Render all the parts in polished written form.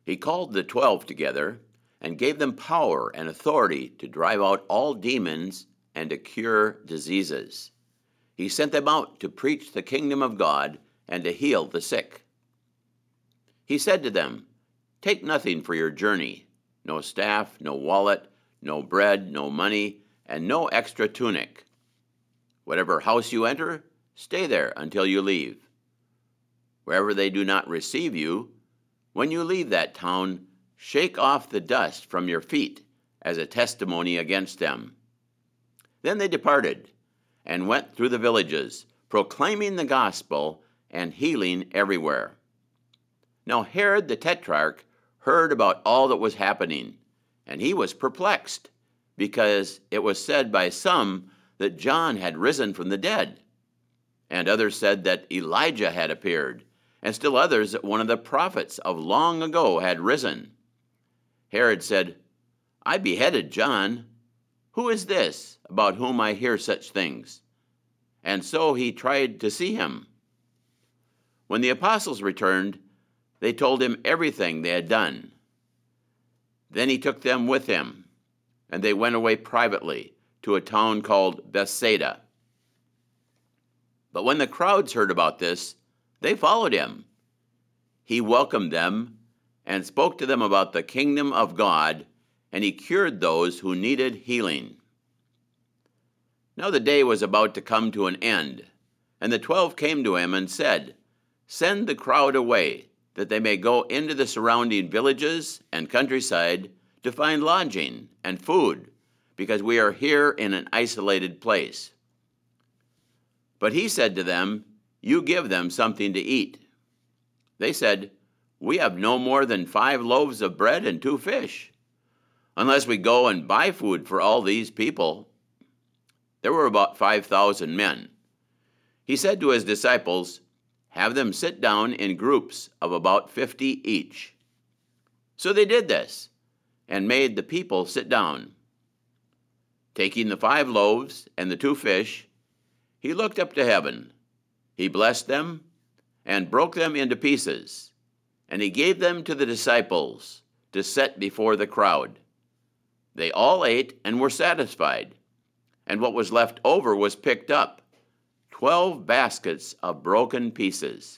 He called the 12 together and gave them power and authority to drive out all demons and to cure diseases. He sent them out to preach the kingdom of God and to heal the sick. He said to them, "Take nothing for your journey, no staff, no wallet, no bread, no money, and no extra tunic. Whatever house you enter, stay there until you leave. Wherever they do not receive you, when you leave that town, shake off the dust from your feet as a testimony against them." Then they departed and went through the villages, proclaiming the gospel and healing everywhere. Now Herod the Tetrarch heard about all that was happening, and he was perplexed, because it was said by some that John had risen from the dead, and others said that Elijah had appeared, and still others that one of the prophets of long ago had risen. Herod said, "I beheaded John. Who is this about whom I hear such things?" And so he tried to see him. When the apostles returned, they told him everything they had done. Then he took them with him, and they went away privately to a town called Bethsaida. But when the crowds heard about this, they followed him. He welcomed them and spoke to them about the kingdom of God, and he cured those who needed healing. Now the day was about to come to an end, and the 12 came to him and said, "Send the crowd away, that they may go into the surrounding villages and countryside to find lodging and food, because we are here in an isolated place." But he said to them, "You give them something to eat." They said, "We have no more than 5 loaves of bread and 2 fish, unless we go and buy food for all these people." There were about 5,000 men. He said to his disciples, "Have them sit down in groups of about 50 each." So they did this, and made the people sit down. Taking the 5 loaves and the 2 fish, he looked up to heaven. He blessed them and broke them into pieces, and he gave them to the disciples to set before the crowd. They all ate and were satisfied, and what was left over was picked up, 12 baskets of broken pieces.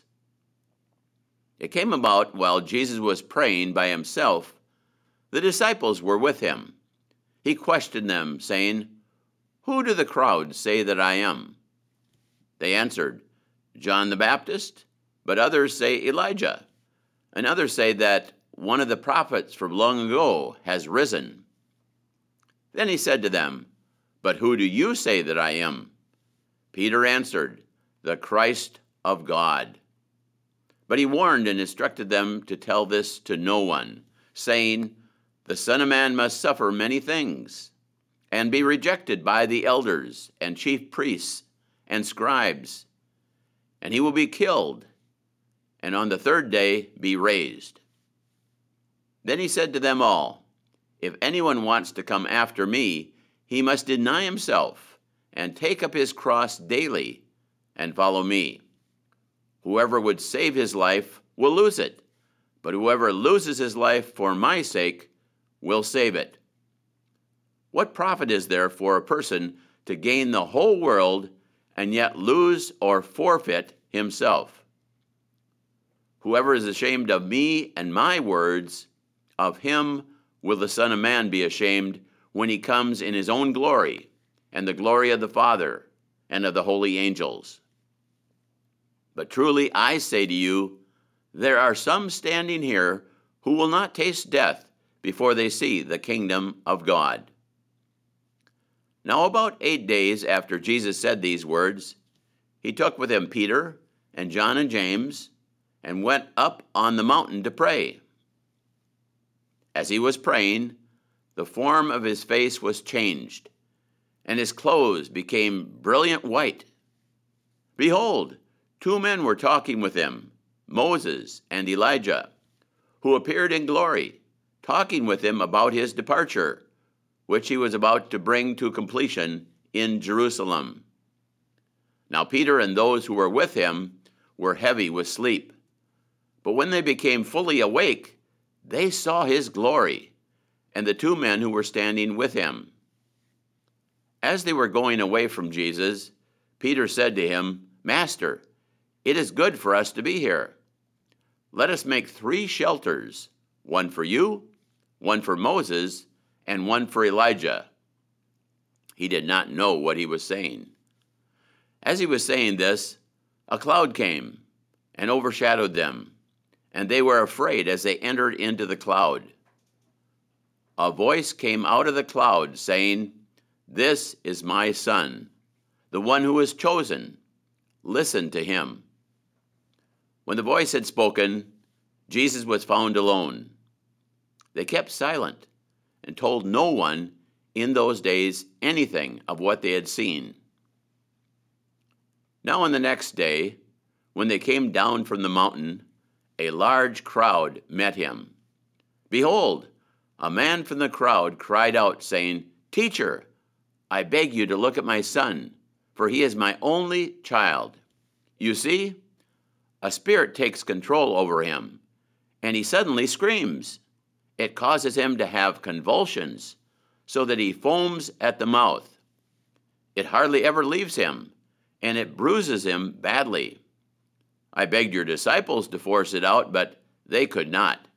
It came about while Jesus was praying by himself, the disciples were with him. He questioned them, saying, "Who do the crowd say that I am?" They answered, "John the Baptist, but others say Elijah, and others say that one of the prophets from long ago has risen." Then he said to them, "But who do you say that I am?" Peter answered, "The Christ of God." But he warned and instructed them to tell this to no one, saying, "The Son of Man must suffer many things, and be rejected by the elders and chief priests and scribes, and he will be killed, and on the 3rd day be raised." Then he said to them all, "If anyone wants to come after me, he must deny himself and take up his cross daily and follow me. Whoever would save his life will lose it, but whoever loses his life for my sake will save it. What profit is there for a person to gain the whole world and yet lose or forfeit himself? Whoever is ashamed of me and my words, of him will the Son of Man be ashamed when he comes in his own glory and the glory of the Father and of the holy angels. But truly I say to you, there are some standing here who will not taste death before they see the kingdom of God." Now about 8 days after Jesus said these words, he took with him Peter and John and James and went up on the mountain to pray. As he was praying, the form of his face was changed, and his clothes became brilliant white. Behold, 2 men were talking with him, Moses and Elijah, who appeared in glory, talking with him about his departure, which he was about to bring to completion in Jerusalem. Now Peter and those who were with him were heavy with sleep. But when they became fully awake, they saw his glory and the two men who were standing with him. As they were going away from Jesus, Peter said to him, "Master, it is good for us to be here. Let us make 3 shelters, one for you, one for Moses, and one for Elijah." He did not know what he was saying. As he was saying this, a cloud came and overshadowed them, and they were afraid as they entered into the cloud. A voice came out of the cloud saying, "This is my Son, the one who is chosen. Listen to him." When the voice had spoken, Jesus was found alone. They kept silent and told no one in those days anything of what they had seen. Now on the next day, when they came down from the mountain, a large crowd met him. Behold, a man from the crowd cried out, saying, "Teacher, I beg you to look at my son, for he is my only child. You see, a spirit takes control over him, and he suddenly screams. It causes him to have convulsions, so that he foams at the mouth. It hardly ever leaves him, and it bruises him badly. I begged your disciples to force it out, but they could not."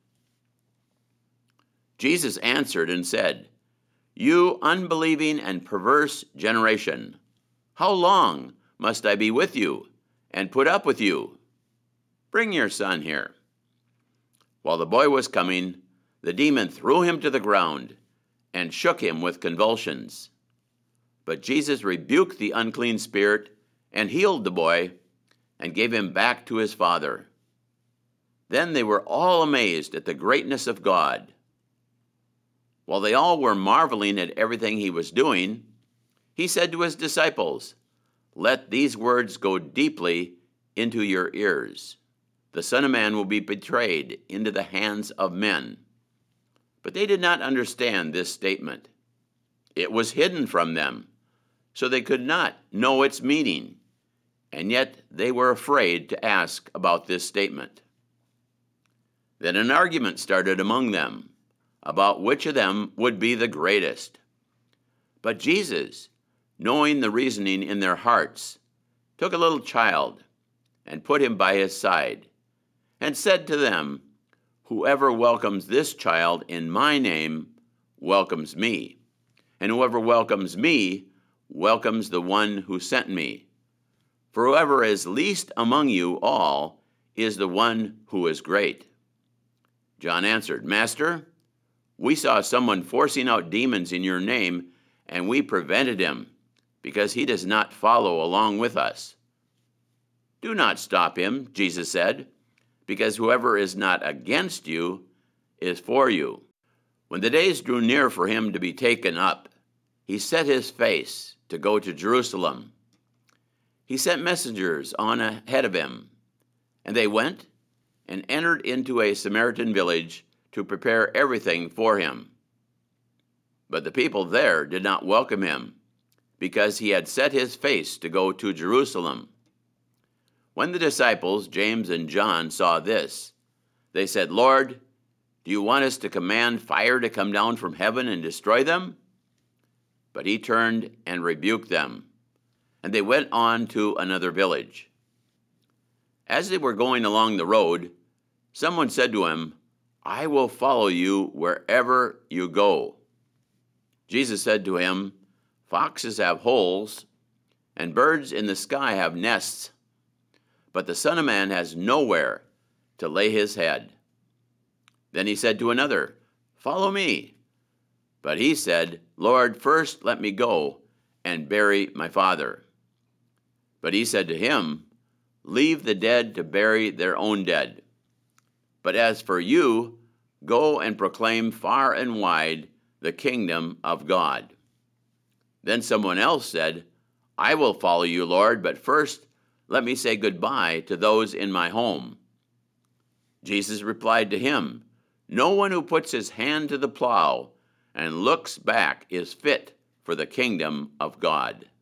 Jesus answered and said, "You unbelieving and perverse generation, how long must I be with you and put up with you? Bring your son here." While the boy was coming, the demon threw him to the ground and shook him with convulsions. But Jesus rebuked the unclean spirit and healed the boy and gave him back to his father. Then they were all amazed at the greatness of God. While they all were marveling at everything he was doing, he said to his disciples, "Let these words go deeply into your ears. The Son of Man will be betrayed into the hands of men." But they did not understand this statement. It was hidden from them, so they could not know its meaning, and yet they were afraid to ask about this statement. Then an argument started among them about which of them would be the greatest. But Jesus, knowing the reasoning in their hearts, took a little child and put him by his side, and said to them, "Whoever welcomes this child in my name welcomes me, and whoever welcomes me welcomes the one who sent me. For whoever is least among you all is the one who is great." John answered, "Master, we saw someone forcing out demons in your name, and we prevented him, because he does not follow along with us." "Do not stop him," Jesus said, "because whoever is not against you is for you." When the days drew near for him to be taken up, he set his face to go to Jerusalem. He sent messengers on ahead of him, and they went and entered into a Samaritan village to prepare everything for him. But the people there did not welcome him, because he had set his face to go to Jerusalem. When the disciples, James and John, saw this, they said, "Lord, do you want us to command fire to come down from heaven and destroy them?" But he turned and rebuked them, and they went on to another village. As they were going along the road, someone said to him, "I will follow you wherever you go." Jesus said to him, "Foxes have holes, and birds in the sky have nests, but the Son of Man has nowhere to lay his head." Then he said to another, "Follow me." But he said, "Lord, first let me go and bury my father." But he said to him, "Leave the dead to bury their own dead. But as for you, go and proclaim far and wide the kingdom of God." Then someone else said, "I will follow you, Lord, but first let me say goodbye to those in my home." Jesus replied to him, "No one who puts his hand to the plow and looks back is fit for the kingdom of God."